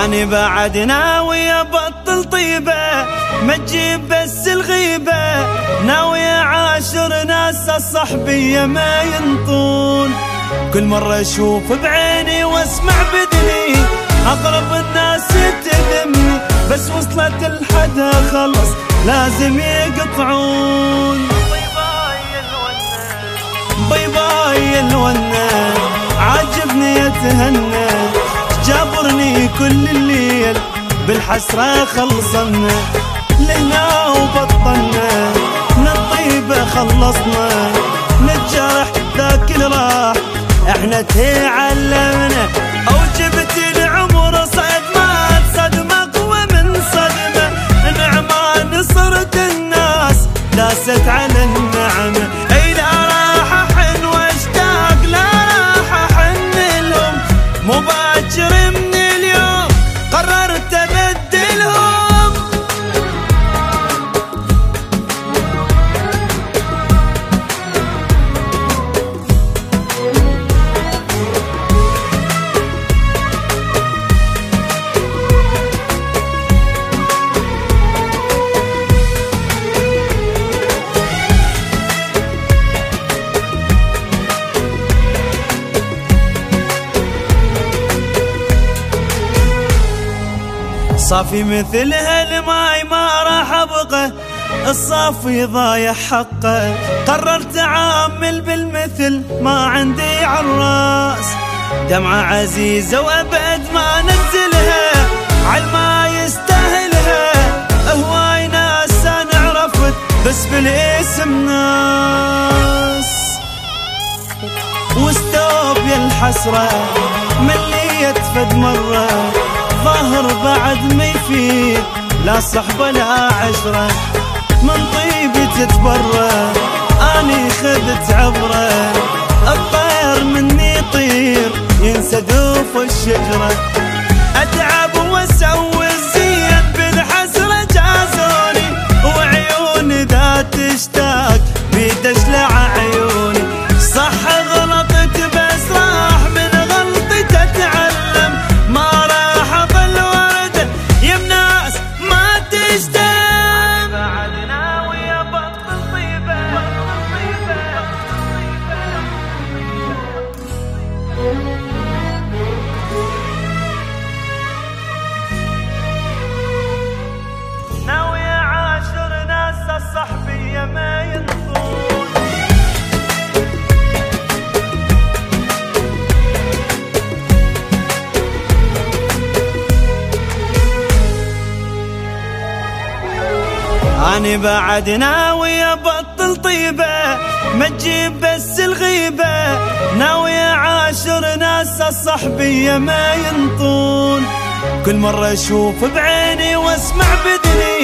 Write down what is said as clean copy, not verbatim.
أنا بعد ناوي أبطل طيبة، ما تجيب بس الغيبة، ناوي أعاشر ناس الصحبية ما ينطون. كل مرة أشوف بعيني واسمع بذني، أقرب الناس تذمني، بس وصلت الحدها خلص لازم يقطعون. باي باي الونة عاجبني يتهنى، جابرني كل الليل بالحسرة خلصنا، لهنا وبطلنا من الطيبة خلصنا، نتجرح ذاك اللي راح احنا تعلمنا، او جبت العمر صدمات صدمة قوة من صدمة، نعمان صرت الناس داست على النعمة، اي لا راح احن واشتاق، لا راح احن لهم، مباشر من اليوم قررت ابدلهم. صافي مثل هالماي ما راح ابقى، الصافي ضايع حقه، قررت اعامل بالمثل ما عندي عالراس، دمعة عزيزة وابد ما ننزلها عالما يستاهلها، هواي ناس انا عرفت بس بالاسم ناس، واستوب يا الحسرة مليت فد مرة، ظاهر بعد ما يفيد لا صحبة لا عشرة، من طيبي تتبرى اني خذت عبرة، الطير مني يطير ينسى دوف الشجرة، اتعب واسوي الزين بالحسرة جازوني، وعيوني ذات تشتاق بتشلع عيوني، صح غلطت بس راح من غلطي تتعلم، ما راح اظل ورده يمناس ما تشتم. بعد ناوي ابطل طيبه، ناوي اعاشر ناس الصحبيه ما ينطون. أنا بعد ناوي أبطل طيبة، ما تجيب بس الغيبة، ناوي أعاشر ناس الصحبية ما ينطون. كل مرة أشوف بعيني واسمع بذني،